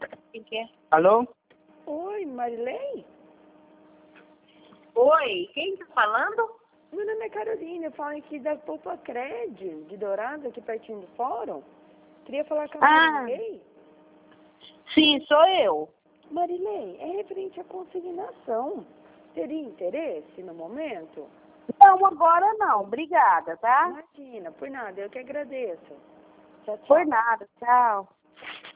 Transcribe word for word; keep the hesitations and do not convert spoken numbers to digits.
Quem que é? Alô? Oi, Marilei? Oi, quem tá falando? Meu nome é Carolina, eu falo aqui da Poupa Cred, de Dourado, aqui pertinho do fórum. Queria falar com a Ah. Marilei. Sim, sou eu. Marilei, é referente à consignação. Teria interesse no momento? Não, agora não. Obrigada, tá? Imagina, por nada, eu que agradeço. Tchau, tchau. Por nada, tchau.